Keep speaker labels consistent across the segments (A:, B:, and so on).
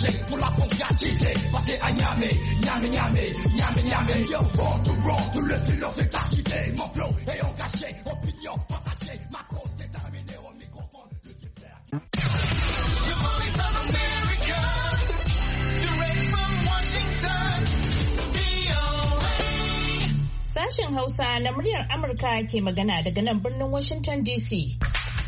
A: engagé pour la convivialité. Passez à Niamey, Niamey, Niamey, Niamey, Niamey. Yo, for to roll, tout le silence est agité. Mon flow est engagé, opinion partagée. Ma cause déterminée au microphone. Le super. The voice of America, direct from Washington, VOA.
B: Sashen Hausa na muryar Amurka ke magana daga nan birnin Washington DC.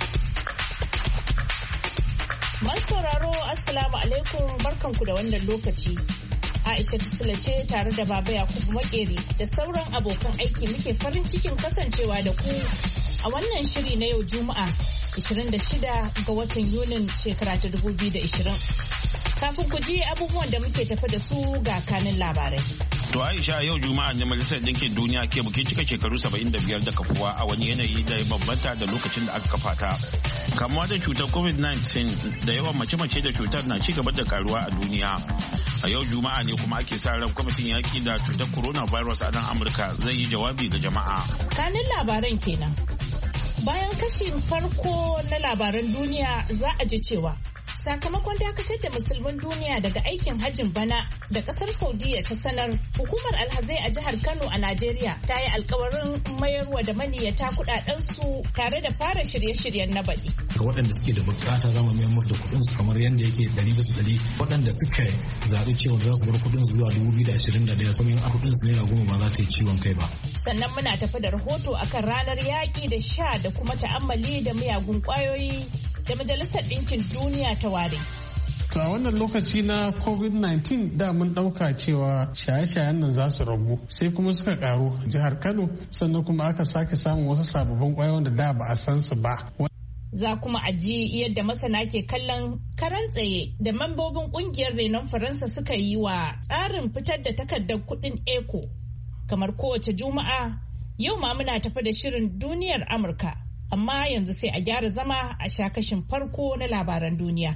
B: Masu sauraro Assalamu alaikum barkanku da wannan lokaci. Aisha Tisila ce tare da Baba Yakubu Makeri da sauran abokan aiki muke farin cikin kasancewa da ku a wannan shiri na yau Juma'a 26 ga watan Yunin shekara ta 2020. Kafin ku ji abubuwan da muke tafi da su ga kanin labarai.
C: To Aisha yau Juma'a ne Majalisar Dinkin Duniya ke bukin cika shekaru 75 da kafuwa a wani yanayi da ya bambanta da lokacin da aka kafa ta. Kamuwa da cutar COVID-19 da yawan mace-mace da cutar na ci gaba da karuwa a duniya. A yau Juma'a ne kuma ake sa ran kwamitin yaki da cutar coronavirus a nan Amurka zai yi jawabi ga jama'a.
B: Kanin labaran kenan. Bayan kashin farko na labaran duniya za a ji cewa sakamakon dakatar da musulmin duniya daga aikin hajjin bana da kasar Saudiya ta sanar, hukumar alhazai a jihar Kano a Najeriya ta yi alkawarin mayarwa da maniyyata kudadensu tare da fara shirye-shiryen na baɗi.
D: Ga waɗanda suke da bukata za mu mayar musu da kuɗinsu kamar yadda yake 100%. Waɗanda suka zaɓi cewa za su bar kuɗinsu zuwa 2021 saboda a kuɗinsu naira 10 ba za ta yi ciwon kai ba.
B: Sannan muna tafi da rahoto akan ranar yaƙi da sha da kuma ta'ammali da miyagun ƙwayoyi da Majalisar Ɗinkin Duniya ta ware.
E: To a wannan lokaci na COVID-19 da mun ɗauka cewa shaye-shayen nan za su ragu sai kuma suka karu jihar Kano sannan kuma aka sake samun wasu sababbin ƙwayoyin da da ba a san su ba.
B: Za kuma a ji yadda masana ke kallon karan tsaye da mambobin ƙungiyar renon Faransa suka yi wa tsarin fitar da takardar kuɗin ECO. Kamar kowace Juma'a, yau ma muna tafi da shirin duniyar Amurka. Amma yanzu sai a gyara zama a sha kashin farko na labaran duniya.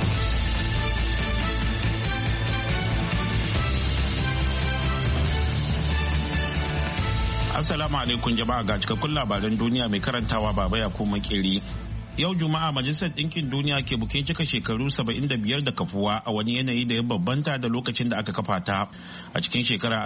C: Assalamu alaikum jama'a ga cikakkun labaran duniya mai karantawa Baba Yakubu Makeri. Yau Juma'a Majalisar Ɗinkin Duniya ke bukin cika shekaru 75 da kafuwa a wani yanayi da ya bambanta da lokacin da aka kafa ta. A cikin shekara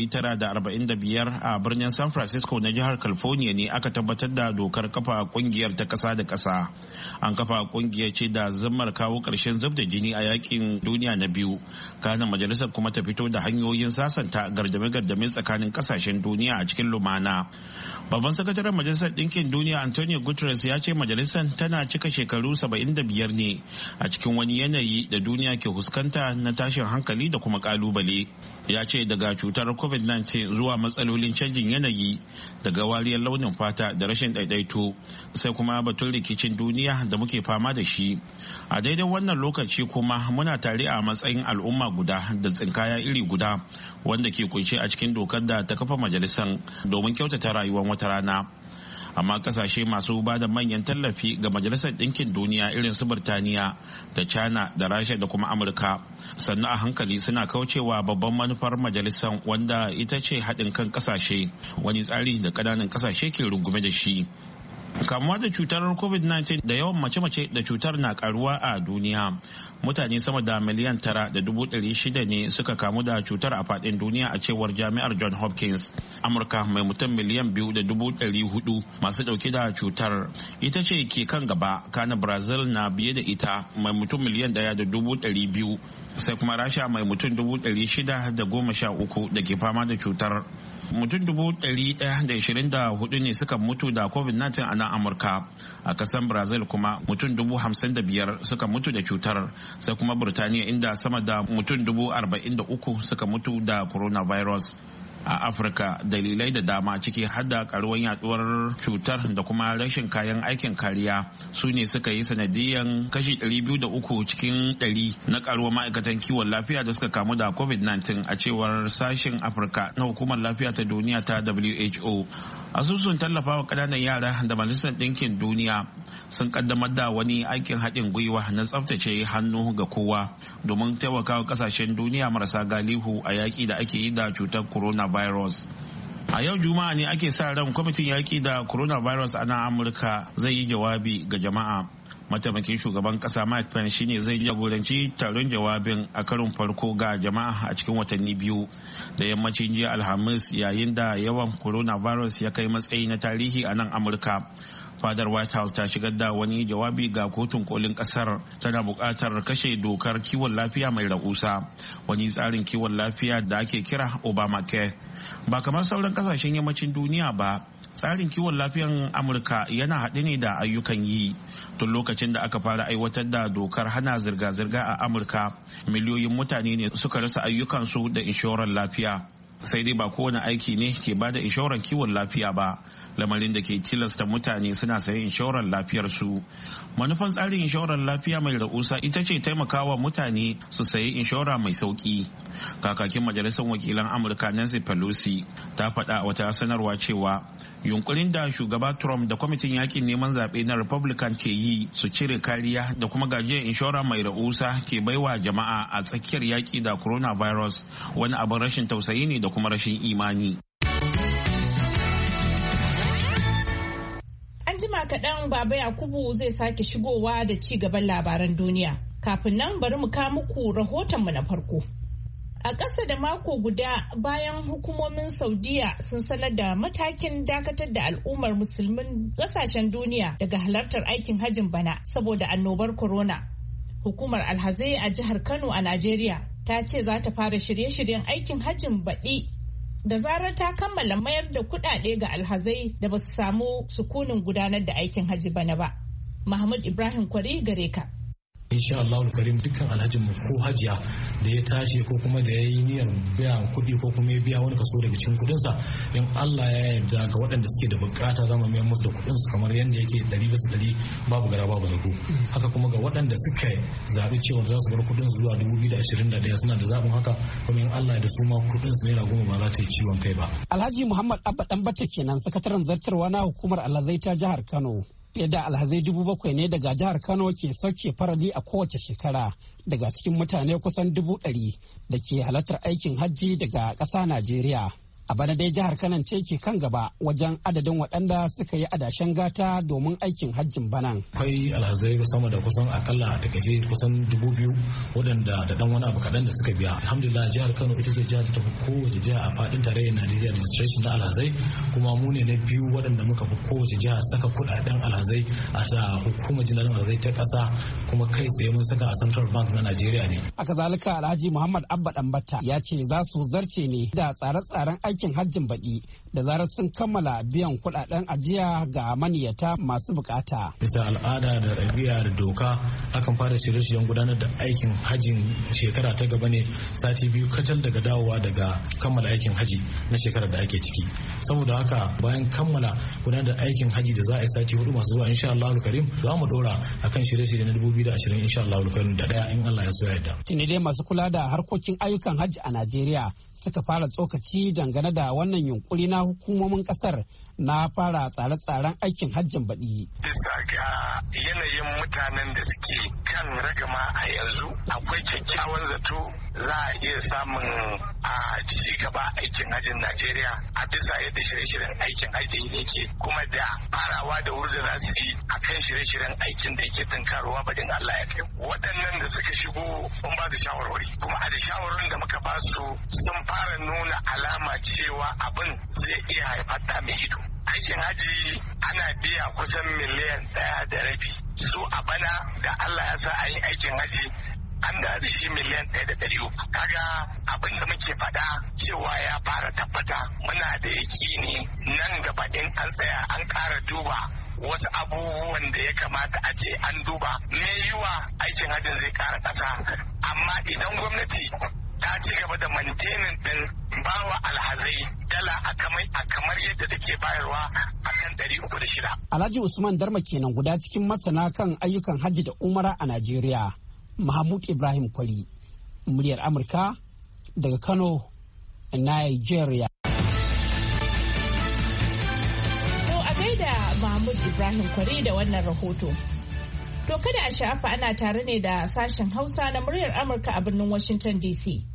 C: 1945 a birnin San Francisco na jihar California ne aka tabbatar da dokar kafa kungiyar ta ƙasa da ƙasa. An kafa kungiyar ce da zammar kawo ƙarshen zub da jini a yakin duniya na biyu. Kana majalisar kuma ta fito da hanyoyin sasanta gardame-gardame tsakanin ƙasashen duniya a cikin lumana. Babban sakataren Majalisar Ɗinkin Duniya Antonio Guterres ya ce majalisar tana cika shekaru 75 ne a cikin wani yanayi da duniya ke fuskanta na tashin hankali da kuma kalubale. Ya ce daga cutar COVID-19 zuwa matsalolin canjin yanayi, daga wariyar launin fata da rashin daidaito, sai kuma batun rikicin duniya da muke fama da shi. A daidai wannan lokaci kuma muna tare a matsayin al'umma guda da tsinkaya iri guda wanda ke kunshe a cikin dokar da ta kafa majalisar domin kyautata rayuwar wata rana. Amma kasashe masu ba da manyan tallafi ga Majalisar Ɗinkin Duniya irin su Birtaniya da China da Rasha da kuma Amurka sannan a hankali suna kaucewa babban manufar majalisar wanda ita ce haɗin kan kasashe, wani tsari da ƙananan kasashe ke rungume da shi. Kamuwa da cutar COVID-19 da yawan mace-mace da cutar na karuwa a duniya. Mutane sama da miliyan 9.600 ne suka kamu da cutar a faɗin duniya a cewar jami'ar John Hopkins. Amurka mai mutum miliyan 2.400 masu ɗauke da cutar ita ce ke kan gaba, kana Brazil na biye da ita mai mutum miliyan 1.200. sai kuma Rasha mai mutum 613 da ke fama da cutar. Mutum 124 ne suka mutu da COVID-19 a nan Amurka. A kasan Brazil kuma mutum 55,000 suka mutu da cutar, sai kuma Burtaniya inda sama da mutum 43,000 suka mutu da coronavirus. A Afirka dalilai da dama ciki har da karuwar yaduwar cutar da kuma rashin kayan aikin kariya su ne suka yi sanadiyan kashi 203 cikin 100 na karuwar ma'aikatan kiwon lafiya da suka kamu da COVID-19 a cewar sashen Afirka na hukumar lafiya ta duniya ta WHO. Asusun tallafawa ƙananan yara da Majalisar Ɗinkin Duniya sun kaddamar da wani aikin haɗin gwiwa na tsaftace hannu ga kowa domin taimakawa ƙasashen duniya marasa galihu a yaƙi da ake yi da cutar coronavirus. A yau Juma'a ne ake sa ran kwamitin yaƙi da coronavirus a nan Amurka zai yi jawabi ga jama'a. Mataimakin shugaban kasa Mike Pence shine zai jagoranci taron jawabin a karon farko ga jama'a a cikin watanni biyu da yammacin jiya Alhamis, yayin da yawan coronavirus ya kai matsayi na tarihi a nan Amurka. Fadar White House ta shigar da wani jawabi ga kotun kolin kasar, tana buƙatar kashe dokar kiwon lafiya mai rahusa, wani tsarin kiwon lafiya da ake kira Obamacare. Ba kamar sauran kasashen yammacin duniya ba, tsarin kiwon lafiyan Amurka yana haɗe ne da ayyukan yi. Tun lokacin da aka fara aiwatar da dokar hana zirga-zirga a Amurka, miliyoyin mutane ne suka rasa ayyukansu da inshorar lafiya. Sai dai ba kowane aiki ne ke bada inshorar kiwon lafiya ba, lamarin da ke tilasta mutane suna sayan inshorar lafiyarsu. Manufan tsarin inshorar lafiya mai rahusa ita ce taimakawa mutane su sayi inshora mai sauki. Kakakin majalisar wakilan Amurka Nancy Pelosi ta faɗa wata sanarwa cewa yunkurin da shugaba Trump da kwamitin yakin neman zaɓe na Republican ke yi su cire kariya da kuma gajiyar inshora mai rahusa ke baiwa jama'a a tsakiyar yaki da coronavirus wani abin rashin tausayi ne da kuma rashin imani.
B: An jima kaɗan Baba Yakubu zai sake shigowa da ci gaban labaran duniya. Kafin nan bari mu kawo muku rahotonmu na farko. A ƙasa da mako guda bayan hukumomin Saudiya sun sanar da matakin dakatar da al'ummar musulmin ƙasashen duniya daga halartar aikin hajjin bana saboda annobar corona. Hukumar alhazai a jihar Kano a Najeriya ta ce za ta fara shirye-shiryen aikin hajjin baɗi da zarar ta kammala mayar da kuɗaɗe ga alhazai da ba su samu sukunin gudanar da aikin hajji bana ba. Mahmud Ibrahim Kwari gare ka.
D: insha Allah karim dukkan alhajin mu ko hajiya da ya tashi ko kuma da ya yi niyyar biyan kuɗi ko kuma ya biya wani kaso daga cikin kuɗinsa, in Allah ya yarda ga waɗanda suke da bukata za mu mayar musu da kuɗin su kamar yadda yake 100% babu gara babu zago. Haka kuma ga waɗanda suka zaɓi cewa za su bar kuɗin su zuwa 2021 suna da zaɓin haka, kuma in Allah da su ma kuɗin su naira 10 ba za ta yi ciwon kai ba.
F: Alhaji Muhammad Abba Danbata kenan, sakataren zartarwa na hukumar alhazai ta jihar Kano. Fiye da alhazai 7,000 ne daga jihar Kano ke sauke farali a kowace shekara daga cikin mutane kusan 100,000 da ke halartar aikin hajji daga ƙasa Najeriya. A bana dai jihar Kano ce ke kan gaba wajen adadin waɗanda suka yi adashen gata domin aikin hajjin banan.
D: Akwai alhazai sama da kusan akalla a takaice kusan 2,000 waɗanda da ɗan wani abu kaɗan da suka biya. Alhamdulillah jihar Kano ita ce jihar ta fi kowace jiha a faɗin tarayyar Najeriya registration na alhazai, kuma mu ne na biyu waɗanda muka fi kowace jiha saka kuɗaɗen alhazai a hukumar jinarin alhazai ta ƙasa, kuma kai tsaye mun saka a Central Bank na Najeriya ne.
F: Haka zalika Alhaji Muhammad Abba Danbata ya ce za su zarce ne da tsare-tsaren aikin hajjin baɗi da zarar sun kammala biyan kuɗaɗen ajiya ga maniyata masu bukata.
D: Bisa al'ada da ɗabi'a da doka akan fara shirye-shiryen gudanar da aikin hajjin shekara ta gaba ne sati biyu kacal daga dawowa daga kammala aikin haji na shekarar da ake ciki. Saboda haka bayan kammala gudanar da aikin haji da za a yi sati 4 masu zuwa insha Allah karim za mu dora akan shirye-shirye na 2020 insha Allah karim da ɗaya in Allah ya so ya yarda.
F: Tuni dai masu kula da harkokin ayyukan hajji a Najeriya suka fara tsokaci dangane da wannan yunkuri na hukumomin kasar na fara tsare-tsaren aikin hajjin baɗi.
G: Bisa ga yanayin mutanen da suke kan ragama a yanzu akwai kyakkyawan zato za a iya samun a ci gaba aikin hajjin Najeriya a bisa yadda shirye-shiryen aikin hajji yake, kuma da farawa da wuri da za su yi a kan shirye-shiryen aikin da yake tunkarowa baɗin Allah ya kai. Waɗannan da suka shigo mun ba su shawarwari, kuma a da shawarwarin da muka ba su sun fara nuna alama cewa abin zai iya haifar da mai ido. Aikin haji ana biya kusan miliyan 1.5. Su a bana da Allah ya sa a yi aikin haji an da shi miliyan 1.300. Kaga abin da muke faɗa cewa ya fara tabbata, muna da yakini nan gaba in an tsaya an ƙara duba wasu abubuwan da ya kamata a ce an duba, me yiwa aikin hajjin zai ƙara ƙasa. Amma idan gwamnati ta ci gaba da mantenin din bawa alhazai dala a kamar yadda take bayarwa a kan 306.
F: Alhaji Usman Darma kenan guda cikin masana kan ayyukan hajji da umara a Najeriya. Mahmud Ibrahim Kwari, muryar Amurka daga Kano, Nigeria.
B: To a gaida Mahmud Ibrahim Kwari da wannan rahoto. To kada a sha'afa ana tare ne da sashen Hausa na muryar Amurka a birnin Washington DC.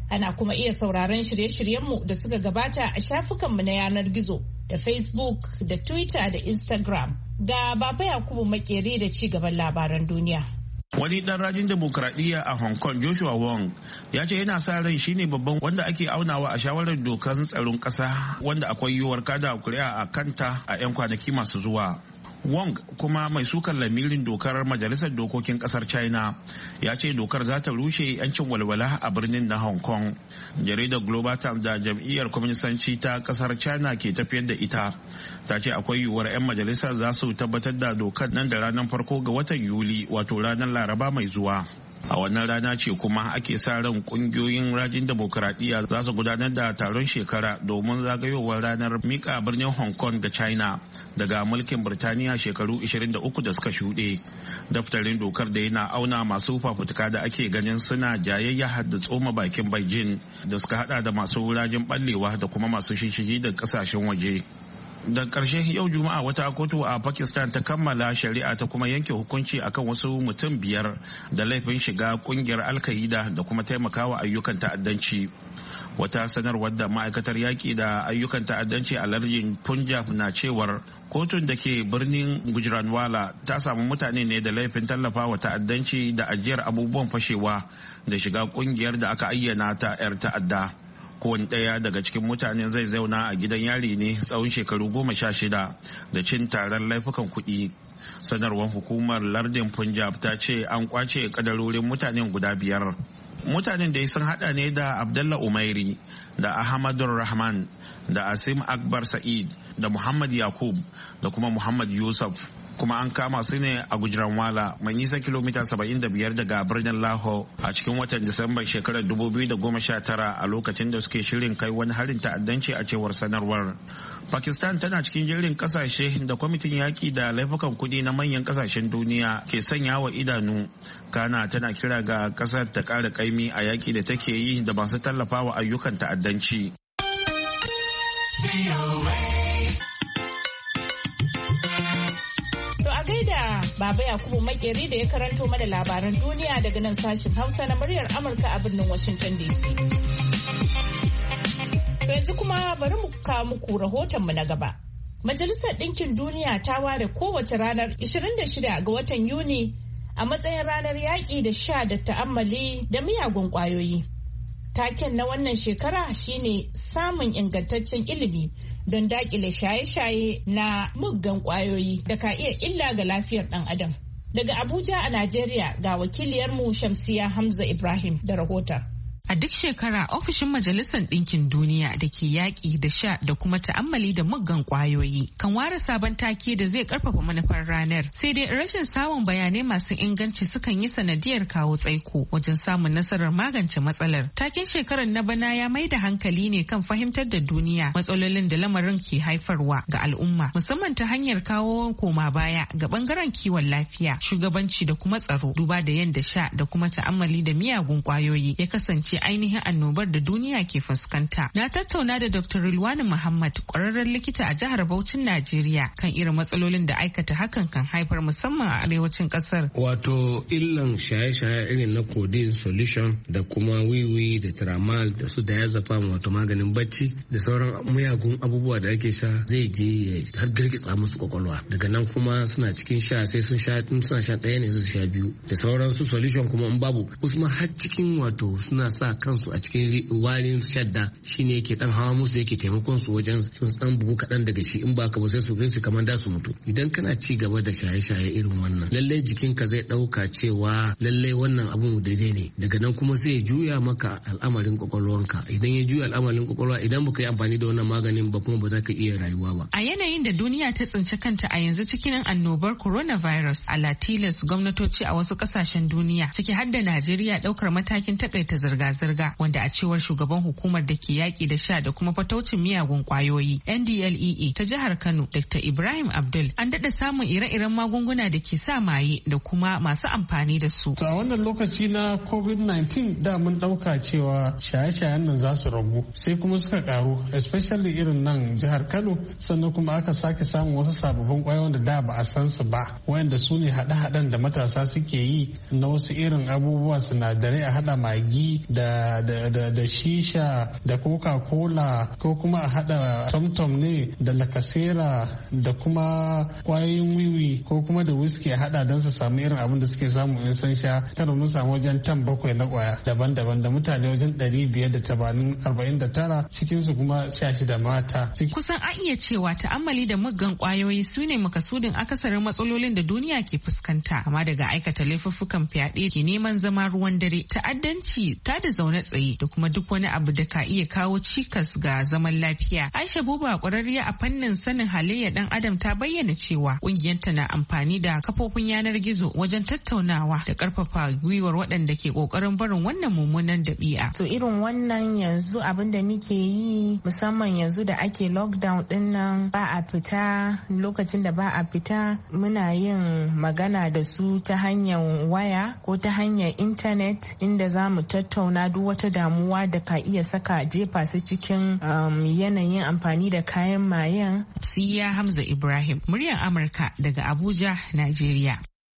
B: Ana kuma iya sauraron shirye-shiryenmu da suka gabata a shafukanmu na yanar gizo da Facebook da Twitter da Instagram. Ga Baba Yakubu Makeri da ci gaban labaran duniya.
C: Wani dan rajin demokradiyya a Hong Kong, Joshua Wong, ya ce yana sa rai shine babban wanda ake aunawa a shawarar dokar tsaron ƙasa wanda akwai yiwuwar kada kuri'a a kanta a 'yan kwanaki masu zuwa. Wong, kuma mai sukan lamirin dokar majalisar dokokin kasar China, ya ce dokar za ta rushe 'yancin walwala a birnin na Hong Kong. Jaridar Global Times da jam'iyyar kwaminisanci ta kasar China ke tafiyar da ita ta ce akwai yiwuwar 'yan majalisa za su tabbatar da dokar nan da ranar farko ga watan Yuli, wato ranar Laraba mai zuwa. A wannan rana ce kuma ake sa ran kungiyoyin rajin demokuraɗiyya za su gudanar da taron shekara domin zagayowar ranar mika birnin Hong Kong ga China daga mulkin Birtaniya shekaru 23 da suka shuɗe. Daftarin dokar da yana auna masu fafutuka da ake ganin suna jayayya da tsoma bakin Beijing da suka hada da masu rajin ɓallewa da kuma masu shishigi da ƙasashen waje. Da ƙarshe yau Juma'a wata kotu a Pakistan ta kammala shari'a ta kuma yanke hukunci akan wasu mutum 5 da laifin shiga kungiyar Al-Qaida da kuma taimakawa ayyukan ta'addanci. Wata sanarwar da ma'aikatar yaƙi da ayyukan ta'addanci a lardin Punjab na cewar kotun da ke birnin Gujranwala ta samu mutane ne da laifin tallafawa ta'addanci da ajiyar abubuwan fashewa da shiga kungiyar da aka ayyana ta 'yar ta'adda. Kowane ɗaya daga cikin mutanen zai zauna a gidan yari ne tsawon shekaru 16 da cin taron laifukan kuɗi. Sanarwar hukumar lardin Punjab ta ce an kwace kadarorin mutanen guda 5. Mutanen da sun hada ne da Abdullah Umairi da Ahmadur Rahman da Asim Akbar Sa'id da Muhammad Yakub da kuma Muhammad Yusuf. Kuma an kama su ne a Gujranwala mai nisan kilomita 75 daga birnin Lahore a cikin watan Disambar shekarar 2019 a lokacin da suke shirin kai wani harin ta'addanci a cewar sanarwar. Pakistan tana cikin jerin kasashe da kwamitin yaki da laifukan kudi na manyan kasashen duniya ke sanya wa idanu. Kana tana kira ga kasar ta kara kaimi a yaki da take yi da masu tallafawa ayyukan ta'addanci.
B: Gaida Baba Yakubu Makeri da ya karanto mana labaran duniya daga nan sashen Hausa na muryar Amurka a birnin Washington DC. Yanzu kuma bari mu kawo muku rahotonmu na gaba. Majalisar Ɗinkin Duniya ta ware kowace ranar 26 ga watan Yuni a matsayin ranar yaƙi da sha da ta'ammali da miyagun ƙwayoyi. Taken na wannan shekara shine samun ingantaccen ilimi don dakile shaye-shaye na muggan kwayoyi da ka iya illa ga lafiyar ɗan adam. Daga Abuja a Najeriya ga wakiliyarmu Shamsiya Hamza Ibrahim da rahoton.
H: A duk shekara ofishin Majalisar Ɗinkin Duniya da ke yaƙi da sha da kuma ta'ammali da muggan ƙwayoyi kan ware sabon take da zai ƙarfafa manufar ranar. Sai dai rashin samun bayanai masu inganci sukan yi sanadiyar kawo tsaiko wajen samun nasarar magance matsalar. Taken shekarar na bana ya mai da hankali ne kan fahimtar da duniya matsalolin da lamarin ke haifarwa ga al'umma, musamman ta hanyar kawo koma baya ga bangaren kiwon lafiya, shugabanci da kuma tsaro, duba da yadda sha da kuma ta'ammali da miyagun ƙwayoyi ya kasance ainihin annobar da duniya ke fuskanta. Na tattauna da Dr. Rilwani Muhammad, ƙwararren likita a jihar Bauchin Najeriya, kan irin matsalolin da aikata hakan kan haifar musamman a arewacin ƙasar.
I: Wato illan shaye-shaye irin na codeine solution da kuma wiwi da tramal da su diazepam wato maganin bacci da sauran muyagun abubuwa da ake sha zai je har girgitsa musu kwakwalwa. Daga nan kuma suna cikin sha sai sun sha suna sha ɗaya ne su sha biyu da sauran su solution kuma in babu wasu ma har cikin wato suna sa kansu a cikin warin shadda shine yake dan hawa musu yake taimakon su wajen sun dan bugu kadan daga shi in baka ba sai su kamar da su mutu. Idan kana ci gaba da shaye-shaye irin wannan lalle jikinka zai dauka cewa lalle wannan abun daidai ne, daga nan kuma sai ya juya maka al'amarin kwakwalwanka. Idan ya juya al'amarin kwakwalwa idan baka yi amfani da wannan maganin ba kuma ba za ka iya rayuwa ba.
H: A yanayin da duniya ta tsinci kanta a yanzu cikin annobar coronavirus, ala tilas gwamnatoci a wasu kasashen duniya ciki har da Najeriya daukar matakin takaita zirga-zirga, wanda a cewar shugaban hukumar da ke yaƙi da sha da kuma fataucin miyagun ƙwayoyi NDLEA ta jihar Kano, Dr. Ibrahim Abdul, an daɗa samun ire-iren magunguna da ke sa maye da kuma masu amfani da su.
E: A wannan lokaci na COVID-19 da mun ɗauka cewa shaye-shayen nan za su ragu, sai kuma suka karu, especially irin nan jihar Kano, sannan kuma aka sake samun wasu sababbin ƙwayoyin da da ba a san su ba, wayanda su ne haɗe-haɗen da matasa suke yi na wasu irin abubuwa sinadarai a haɗa magi da da shisha da coca-cola ko kuma a hada tom-tom ne da lakasera da kuma kwayoyin wiwi ko kuma da whisky a hada don su samu irin abin da suke samu in san sha. Kano mun samu wajen tan 7 na kwaya daban-daban da mutane wajen 549 cikinsu kuma 16 mata.
H: Kusan a iya cewa ta'ammali da muggan kwayoyi su ne makasudin akasarin matsalolin da duniya ke fuskanta, kama daga aikata laifuffukan fyaɗe ke neman zama ruwan dare, ta'addanci, ta da zaune tsaye da kuma duk wani abu da ka iya kawo cikas ga zaman lafiya. Aisha Buba, ƙwararriya a fannin sanin halayyar ɗan adam, ta bayyana cewa ƙungiyarta na amfani da kafofin yanar gizo wajen tattaunawa da ƙarfafa gwiwar waɗanda ke ƙoƙarin barin wannan mummunan dabi'a.
J: To irin wannan yanzu abin da muke yi, musamman yanzu da ake lockdown din nan, ba a fita, lokacin da ba a fita muna yin magana da su ta hanyar waya ko ta hanyar intanet, inda za mu tattauna duk wata damuwa da ka iya saka jefa su cikin yanayin amfani da kayan mayen.
H: Siya Hamza Ibrahim, muryar Amurka daga Abuja, Najeriya.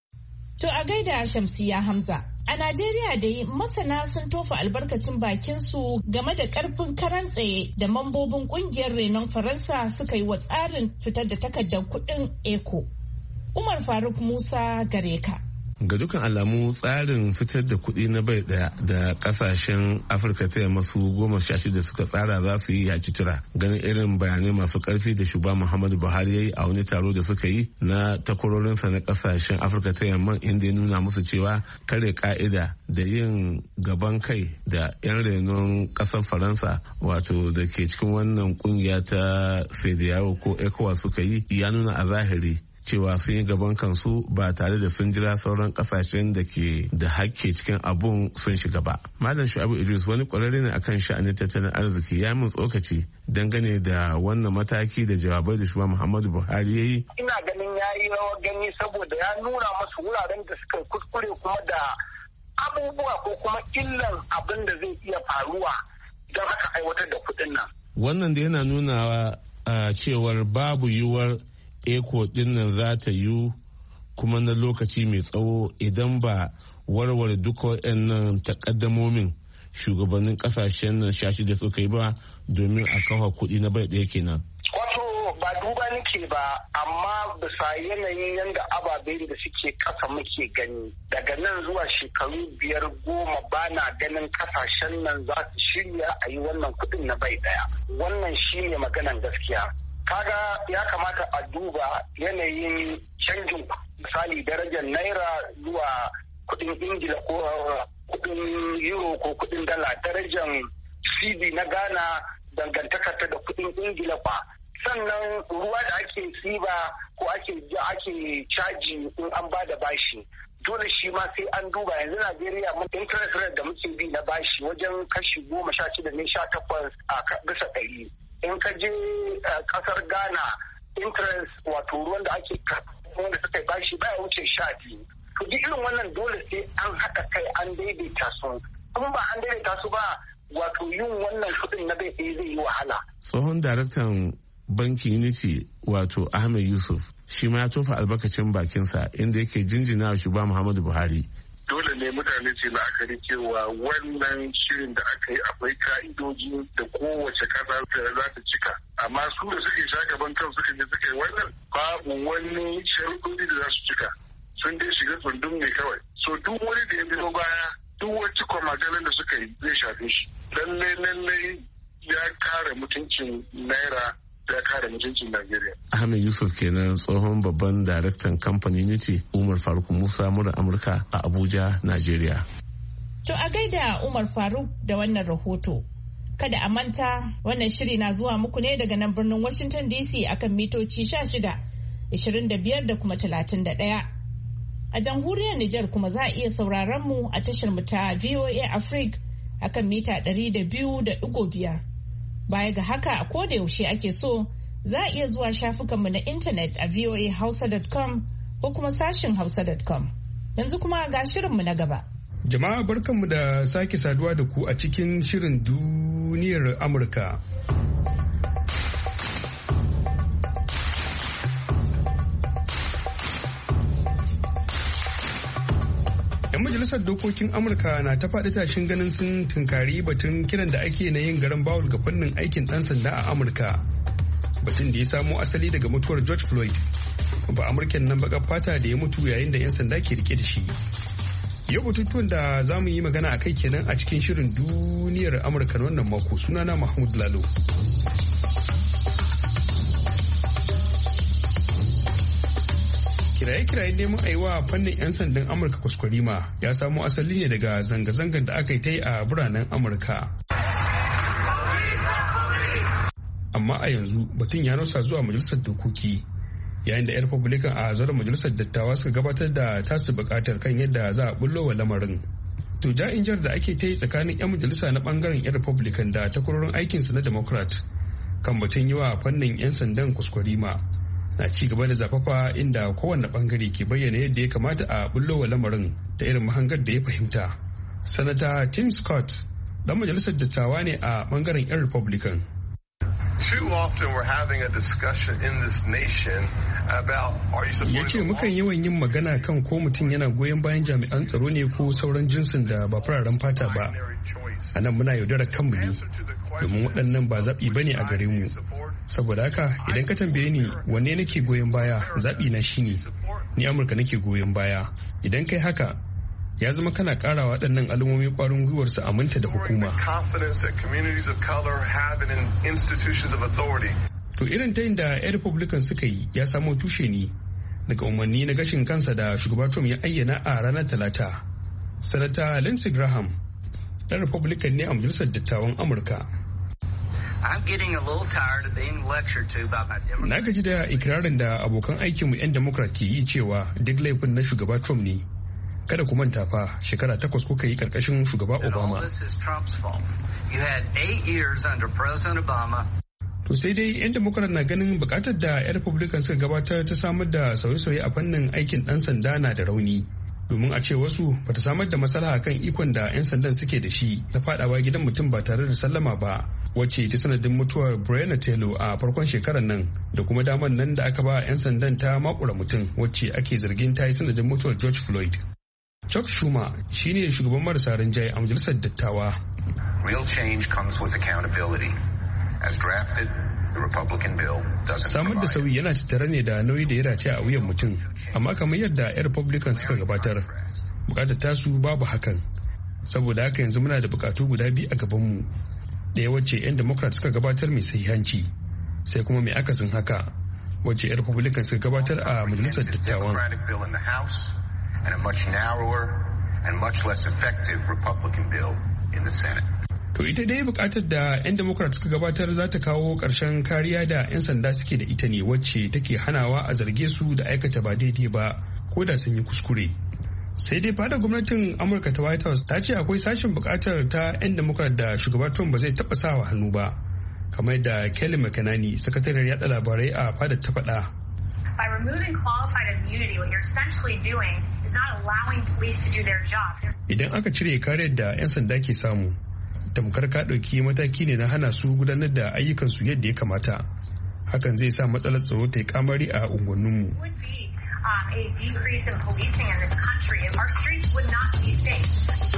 B: To a gaida Shamsiya Hamza. A Najeriya dai masana sun tofa albarkacin bakin su game da karfin karan tsaye da mambobin kungiyar renon Faransa suka yi wa tsarin fitar da takardar kuɗin ECO. Umar Faruk Musa gare ka.
K: Ga dukkan alamu tsarin fitar da kuɗi na bai ɗaya da ƙasashen Afirka ta yamma su 16 suka tsara za su yi ya ci tura, ganin irin bayanai masu ƙarfi da shugaba Muhammadu Buhari ya yi a wani taro da suka yi na takwarorinsa na ƙasashen Afirka ta yamma, inda ya nuna musu cewa kare ka'ida da yin gaban kai da 'yan renon ƙasar Faransa wato da ke cikin wannan ƙungiya ta CEDEAO ko ECOWAS suka yi ya nuna a zahiri cewa sun yi gaban kansu ba tare da sun jira sauran kasashen da ke da hakke cikin abun sun shiga ba. Malam Shu'abu Idris, wani kwararre ne akan sha'anin tattalin arziki, ya min tsokaci dangane da wannan mataki da jawabai da shugaba Muhammadu Buhari ya yi.
G: Ina ganin ya yi rawar gani saboda ya nuna masu wuraren da suka kuskure kuma da abubuwa ko kuma illan abin da zai iya faruwa idan aka aiwatar da kuɗin nan.
K: Wannan da yana nunawa cewar babu yiwuwar ECO din nan za ta yi kuma na lokaci mai tsawo idan ba warware duka waɗannan takaddamomin shugabannin kasashen nan 16 suka yi ba domin a kawo kuɗi na bai ɗaya kenan.
G: Wato ba duba nake ba, amma bisa yanayin yadda ababen da suke ƙasa muke gani daga nan zuwa shekaru 5-10 ba na ganin kasashen nan za su shirya a yi wannan kuɗin na bai ɗaya. Wannan shi ne maganan gaskiya. Kaga ya kamata a duba yanayin canjin misali darajar naira zuwa kudin ingila ko kudin euro ko kudin dala, darajar cedi na ghana dangantakarta da kudin ingila ba, sannan ruwa da ake siba ko ake caji in an ba da bashi dole shi ma sai an duba. Yanzu Najeriya mun interest rate da muke bi na bashi wajen kashi 16 ne 18 a bisa 100. In ka je kasar Ghana interest wato ruwan da ake wanda suka bashi baya wuce 12. To duk irin wannan dole sai an haɗa kai an daidaita su. Kuma ba an daidaita su ba wato yin wannan kuɗin na bai ɗaya zai yi wahala.
K: Tsohon daraktan bankin Unity wato Ahmed Yusuf shi ma ya tofa albarkacin bakinsa inda yake jinjina wa shugaba Muhammadu Buhari.
L: Dole ne mutane su la'akari cewa wannan shirin da aka yi akwai ka'idoji da kowace kasa za ta cika, amma su da suke sha gaban kan suka je suka yi wannan babu wani sharuɗoɗi da za su cika, sun dai shiga tsundum ne kawai. So duk wani da ya biyo baya duk wacce kwamagalan da suka yi zai shafe shi. Lallai ya kare mutuncin naira, ya kare mutuncin Najeriya.
K: Ahmed Yusuf kenan, tsohon babban daraktan kamfanin Unity. Umar Faruk Musa, murar Amurka a Abuja, Najeriya.
B: To a gaida Umar Faruk da wannan rahoto. Kada a manta wannan shiri na zuwa muku ne daga nan birnin Washington DC akan mitoci 16, 25 da kuma 31. A jamhuriyar Nijar kuma za a iya sauraron mu a tashar mu ta VOA Africa akan mita 200.5. Baya ga haka a koda yaushe ake so za a iya zuwa shafukanmu na intanet a voahausa.com ko kuma sashin hausa.com. Yanzu kuma ga shirinmu na gaba.
M: Jama'a barkanmu da sake saduwa da ku a cikin shirin duniyar Amurka. 'Yan majalisar dokokin Amurka na ta faɗi tashin ganin sun tunkari batun kiran da ake na yin garan bawul ga fannin aikin ɗan sanda a Amurka. Batun da ya samo asali daga mutuwar George Floyd, ba Amurken nan baƙar fata da ya mutu yayin da 'yan sanda ke rike da shi. Yau batutuwan da za mu yi magana a kai kenan a cikin shirin duniyar Amurka wannan mako. Sunana Mahmud Lalo. Kiraye-kiraye neman a yi wa fannin 'yan sandan Amurka kwaskwarima ya samo asali ne daga zanga-zangar da aka yi ta yi a biranen Amurka. Amma a yanzu batun ya nausa zuwa majalisar dokoki, yayin da 'yan Republican a zauren majalisar dattawa suka gabatar da tasu bukatar kan yadda za a bullo wa lamarin. To ja'in jar da ake ta yi tsakanin 'yan majalisa na bangaren 'yan Republican da takwarorin aikinsu na Democrat kan batun yi wa fannin 'yan sandan kwaskwarima na ci gaba da zafafa, inda kowanne bangare ke bayyana yadda ya kamata a bullo wa lamarin da irin mahangar da ya fahimta. Sanata Tim Scott dan majalisar dattawa ne a bangaren 'yan Republican. Ya ce mukan yawan yin magana kan ko mutum yana goyon bayan jami'an tsaro ne ko sauran jinsin da ba fararen fata ba. A nan muna yaudarar kanmu ne, domin waɗannan ba zaɓi ba ne a gare mu. Saboda haka idan ka tambaye ni wanne nake goyon baya, zaɓi na shine ni Amurka nake goyon baya. Idan kai haka ya zama kana ƙara waɗannan al'ummomi ƙwarin gwiwar su aminta da hukuma. To irin ta da 'yan Republican suka yi ya samo tushe ne daga umarni na gashin kansa da shugaba Trump ya ayyana a ranar Talata. Sanata Lindsey Graham ɗan Republican ne a majalisar dattawan Amurka. Na gaji da ikirarin da abokan aikinmu 'yan Democrat ke yi cewa duk laifin na shugaba Trump ne. Kada ku manta fa shekara 8 kuka yi karkashin shugaba Obama. To sai dai 'yan Democrat na ganin bukatar da 'yan Republican suka gabatar ta samar da sauye-sauye a fannin aikin ɗan sanda na da rauni. Domin a ce wasu bata samar da maslaha kan ikon da 'yan sandan suke da shi na fadawa gidan mutum ba tare da sallama ba, wacce ta sanadin mutuwar Breonna Taylor a farkon shekarar nan, da kuma damar nan da aka ba 'yan sandan ta makura mutum wacce ake zargin ta yi sanadin mutuwar George Floyd. Chuck Schumer shine shugaban marasa rinjaye a majalisar dattawa.
N: Real change comes with accountability. As drafted, the Republican bill doesn't
M: samar da sauyi yana tattare ne da nauyi da ya dace a wuyan mutum, amma kamar yadda 'yan Republican suka gabatar, bukatar tasu babu hakan. Saboda haka yanzu muna da bukatu guda biyu a gabanmu. Ɗaya wacce 'yan Democrat suka gabatar mai sahihanci, sai kuma mai akasin haka wacce 'yan Republican suka gabatar a majalisar dattawan.
N: And a much narrower and much less effective Republican bill in the Senate.
M: To ita dai bukatar da 'yan Democrat suka gabatar za ta kawo ƙarshen kariya da 'yan sanda suke da ita ne, wacce take hanawa a zarge su da aikata ba daidai ba ko da sun yi kuskure. Sai dai fadar gwamnatin Amurka ta White House ta ce akwai sashen bukatar ta 'yan Democrat da shugaba Trump ba zai taɓa sawa hannu ba, kamar da Kelly McEnany, sakataren yaɗa labarai a fadar ta faɗa.
O: By removing qualified immunity, what you're essentially doing is not allowing police to do their job.
M: Idan aka cire kariyar da 'yan sanda ke samu, tamkar ka ɗauki mataki ne na hana su gudanar da ayyukansu yadda ya kamata. Hakan zai sa matsalar tsaro ta yi kamari a unguwanninmu.
O: A decrease in policing in this country, our streets would not be safe.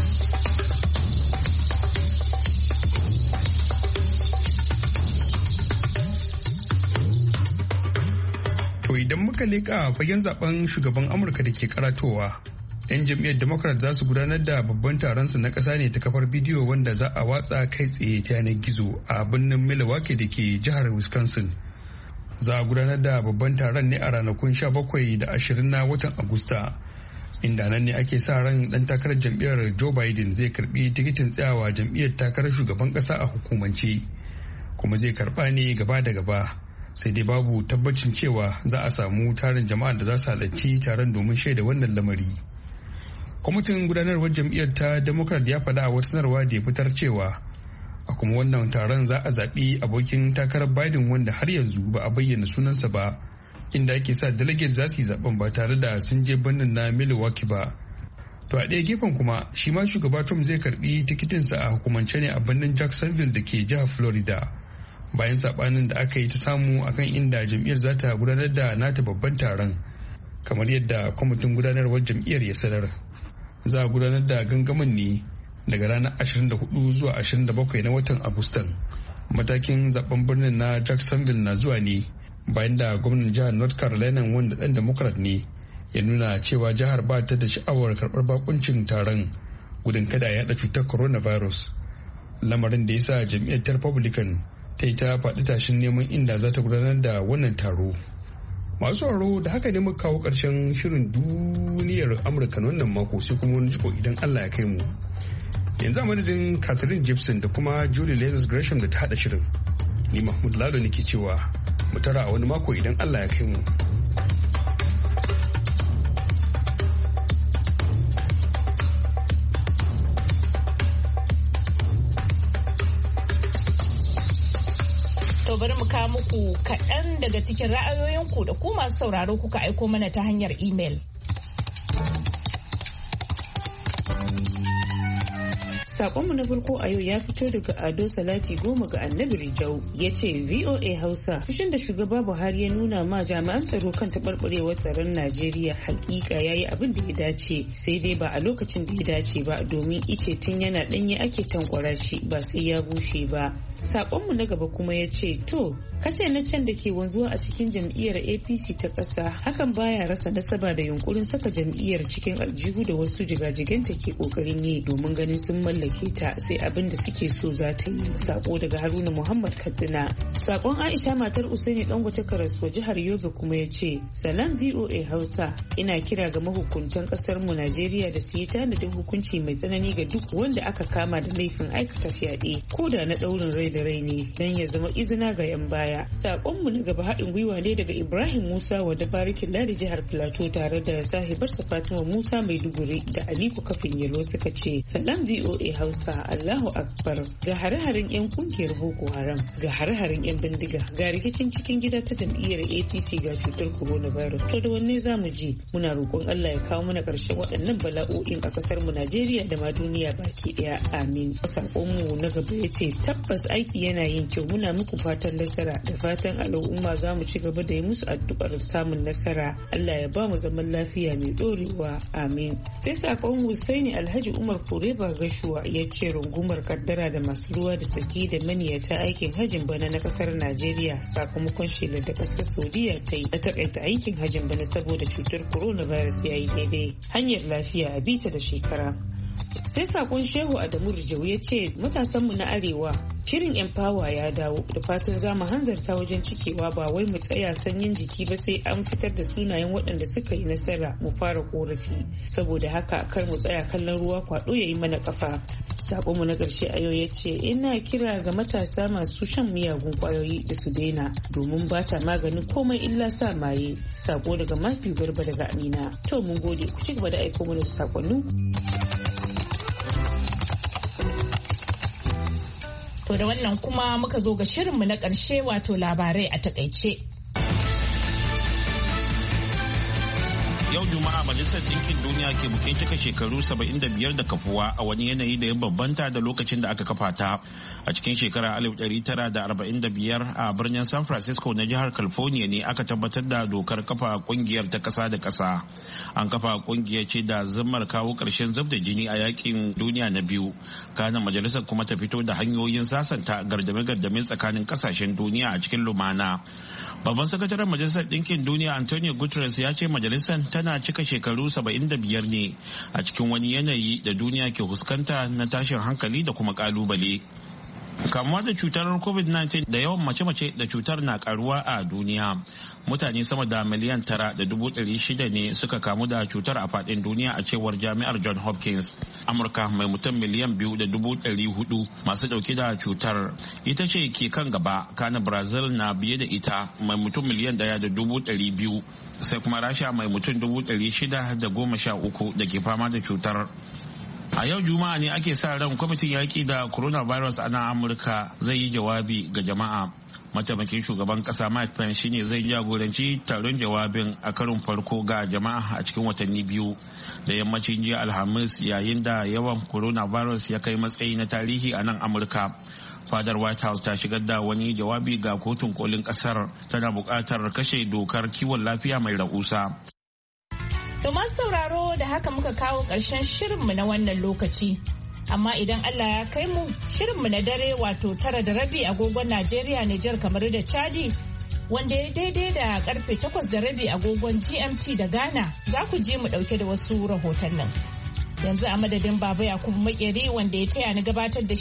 M: To idan muka leƙa fagen zaben shugaban Amurka da ke karatowa, 'yan jam'iyyar Democrat za su gudanar da babban taron su na ƙasa ne ta kafar bidiyo wanda za a watsa kai tsaye ta yanar gizo a birnin Milwaukee da ke jihar Wisconsin. Za a gudanar da babban taron ne a ranakun 17 da 20 na watan Agusta, inda nan ne ake sa ran dan takarar jam'iyyar Joe Biden zai karbi tikitin tsayawa jam'iyyar takarar shugaban ƙasa a hukumance, kuma zai karba ne gaba da gaba. Sai dai babu tabbacin cewa za a samu tarin jama'a da za su halarci taron domin shaida wannan lamari. Kwamitin gudanarwar jam'iyyar ta Democrat ya faɗa a wata sanarwa da ya fitar cewa a kuma wannan taron za a zaɓi abokin takarar Biden wanda har yanzu ba a bayyana sunansa ba, inda ake sa delegate za su yi zaben ba tare da sun je birnin na Milwaukee ba. To a ɗaya gefen kuma shi ma shugaba Trump zai karɓi tikitinsa a hukumance ne a birnin Jacksonville da ke jihar Florida, bayan sabanin da aka yi ta samu akan inda jam'iyyar za ta gudanar da nata babban taron, kamar yadda kwamitin gudanarwar jam'iyyar ya sanar. za a gudanar da gangamin ne daga ranar 24 zuwa 27 na watan Agustan. Matakin zaben birnin na Jacksonville na zuwa ne bayan da gwamnan jihar North Carolina wanda ɗan Democrat ne ya nuna cewa jihar ba ta da sha'awar karɓar bakuncin taron gudun kada ya yaɗa cutar coronavirus, lamarin da ya sa jam'iyyar Republican ta yi ta faɗi tashin neman inda za ta gudanar da wannan taro. Masu sauraro da haka ne muka kawo ƙarshen shirin duniyar Amurka na wannan mako, sai kuma wani jiko idan Allah ya kai mu. Yanzu a madadin Catherine Gibson da kuma Julie Lazarus Gresham da ta haɗa shirin, ni Mahmud Lalo ne ke cewa mu tara a wani mako idan Allah ya kai mu.
B: To bari mu kawo muku kaɗan daga cikin ra'ayoyinku da ku masu sauraro kuka aiko mana ta hanyar imel.
P: Sakonmu na farko a yau ya fito daga Ado Salati Goma ga Annabi Rijau, ya ce VOA Hausa fushin da shugaba Buhari ya nuna ma jami'an tsaro kan taɓarɓarewar tsaron Najeriya hakika ya yi abin da ya dace, sai dai ba a lokacin da ya dace ba, domin ice tun yana ɗanye ake tankwara shi ba sai ya bushe ba. Sakonmu na gaba kuma ya ce to kace na can da ke wanzuwa a cikin jam'iyyar APC ta ƙasa hakan baya rasa nasaba da yunkurin saka jam'iyyar cikin aljihu da wasu jigajiganta ke ƙoƙarin yi domin ganin sun mallake ta sai abin da suke so za ta yi. Sako daga Haruna Muhammad Katsina. Sakon Aisha matar Usaini Dangote Karasuwa jihar Yobe kuma ya ce salam VOA Hausa, ina kira ga mahukuntan ƙasar mu Najeriya da su yi tanadin hukunci mai tsanani ga duk wanda aka kama da laifin aikata fyaɗe ko da na ɗaurin rai da rai ne don ya zama izina ga 'yan baya. Sakonmu na gaba haɗin gwiwa ne daga Ibrahim Musa wadda barikin ladi jihar Plateau tare da sahibarsa Fatima Musa Maiduguri da Aliko Kafin Yalo suka ce salam VOA Hausa, Allahu Akbar. Ga hare-haren 'yan kungiyar Boko Haram, ga hare-haren 'yan bindiga, ga rikicin cikin gida ta jam'iyyar APC, ga cutar coronavirus. To da wanne za mu ji? Muna roƙon Allah ya kawo mana ƙarshen waɗannan bala'o'in a ƙasar mu Najeriya da ma duniya baki ɗaya. Amin. Sakonmu na gaba ya ce tabbas aiki yana yin kyau, muna muku fatan nasara da fatan al'umma za mu ci gaba da yi musu addu'ar samun nasara. Allah ya ba mu zaman lafiya mai ɗorewa. Amin. Sai sakon Husaini Alhaji Umar Kureba Gashuwa ya ce rungumar kaddara da masu ruwa da tsaki da maniyata aikin hajjin bana na kasar Najeriya sakamakon shelar da kasar Saudiya ta yi na takaita aikin hajjin bana saboda cutar coronavirus ya yi daidai. Hanyar lafiya a bita da shekara. Sai sakon Shehu Adamu Rijau ya ce matasanmu na Arewa shirin Empower ya dawo, da fatan za mu hanzarta wajen cikewa, ba wai mu tsaya sanyin jiki ba sai an fitar da sunayen waɗanda suka yi nasara mu fara korafi. Saboda haka kar mu tsaya kallon ruwa kwaɗo ya yi mana kafa. Sakonmu na ƙarshe a yau ya ce ina kira ga matasa masu shan miyagun kwayoyi da su daina domin ba ta maganin komai illa sa maye. Sako daga Mafi Garba daga Amina. To mun gode, ku ci gaba da aiko mana da sakonni.
B: To da wannan kuma muka zo ga shirinmu na ƙarshe wato labarai a takaice.
C: Yau Juma'a Majalisar Ɗinkin Duniya ke bukin cika shekaru 75 da kafuwa a wani yanayi da ya bambanta da lokacin da aka kafa ta a cikin shekara 1945 a birnin San Francisco na jihar California ne aka tabbatar da dokar kafa kungiyar ta ƙasa da ƙasa. An kafa kungiyar ce da zammar kawo ƙarshen zub da jini a yakin duniya na biyu. Kana majalisar kuma ta fito da hanyoyin sasanta gardame-gardame tsakanin ƙasashen duniya a cikin lumana. Babban sakataren Majalisar Ɗinkin Duniya Antonio Guterres ya ce majalisar tana cika shekaru 75 ne a cikin wani yanayi da duniya ke fuskanta na tashin hankali da kuma kalubale. Kamuwa da cutar COVID-19 da yawan mace-mace da cutar na karuwa a duniya. Mutane sama da miliyan 9.600 ne suka kamu da cutar a faɗin duniya a cewar jami'ar John Hopkins. Amurka mai mutum miliyan 2.400 masu ɗauke da cutar ita ce ke kan gaba, kana Brazil na biye da ita mai mutum miliyan 1.200. sai kuma Rasha mai mutum 613 da ke fama da cutar. A yau Juma'a ne ake sa ran kwamitin yaƙi da coronavirus a nan Amurka zai yi jawabi ga jama'a. Mataimakin shugaban ƙasa Mike Pence shine zai jagoranci taron jawabin a karin farko ga jama'a a cikin watanni biyu da yammacin jiya Alhamis, yayin da yawan coronavirus ya kai matsayi na tarihi a nan Amurka. Fadar White House ta shigar da wani jawabi ga kotun kolin kasar, tana buƙatar kashe dokar kiwon lafiya mai rahusa.
B: To masu sauraro da haka muka kawo ƙarshen shirinmu na wannan lokaci. Amma idan Allah ya kai mu shirinmu na dare wato 9:30 agogon Najeriya, Nijar, kamar da Chadi, wanda ya daidai da karfe 8:30 agogon GMT da Ghana, za ku je mu ɗauke da wasu rahotannin. Yanzu a madadin Baba Yakubu Makeri wanda ya taya ni gabatar da